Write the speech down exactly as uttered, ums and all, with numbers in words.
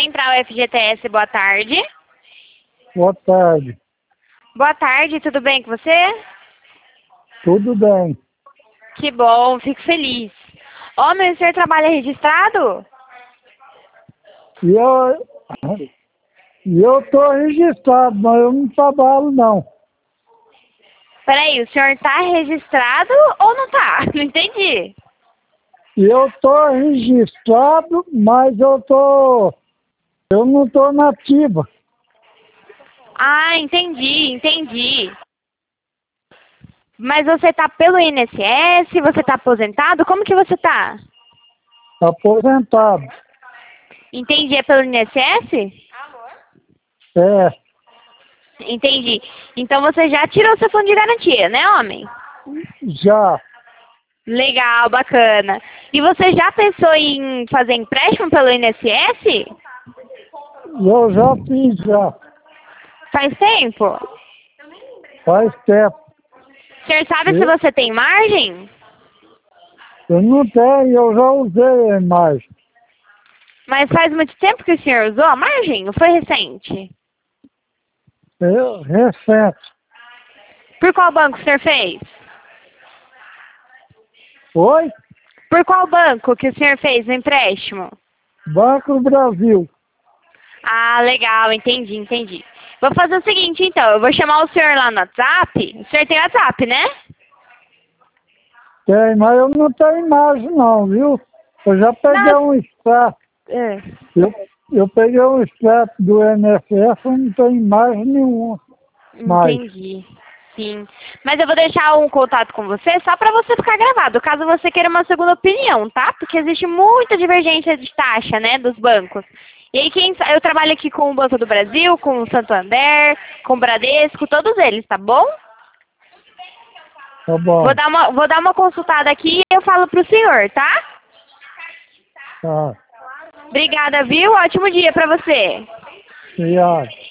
Central F G T S, boa tarde. Boa tarde. Boa tarde, tudo bem com você? Tudo bem. Que bom, fico feliz. Homem, o senhor trabalha registrado? E eu e eu estou registrado, mas eu não trabalho não. Peraí, o senhor tá registrado ou não tá? Não entendi. E eu estou registrado, mas eu tô eu não estou nativa. Ah, entendi, entendi. Mas você tá pelo I N S S, você tá aposentado? Como que você tá? Aposentado. Entendi, é pelo I N S S? É, Entendi. Então você já tirou seu fundo de garantia, né, homem? já. Legal, bacana. E você já pensou em fazer empréstimo pelo I N S S? Eu já fiz já. Faz tempo? Faz tempo. O senhor sabe se Eu, você tem margem? eu não tenho, eu já usei a imagem. Mas faz muito tempo que o senhor usou a margem? Ou foi recente? Eu, recente. Por qual banco o senhor fez? Oi? Por qual banco que o senhor fez o empréstimo? Banco do Brasil. Ah, legal, entendi, entendi. Vou fazer o seguinte, então, eu vou chamar o senhor lá no WhatsApp. O senhor tem WhatsApp, né? Tem, mas eu não tenho imagem não, viu? Eu já peguei Não. um extrato. É. Eu, eu peguei um extrato do I N S S, eu não tenho imagem nenhuma. Mais. Entendi, sim. Mas eu vou deixar um contato com você só para você ficar gravado, caso você queira uma segunda opinião, tá? Porque existe muita divergência de taxa, né, dos bancos. E aí quem, eu trabalho aqui com o Banco do Brasil, com o Santander, com o Bradesco, todos eles, tá bom? Tá bom. Vou dar uma, vou dar uma consultada aqui e eu falo pro senhor, tá? Tá. Obrigada, viu? Ótimo dia para você. Obrigado.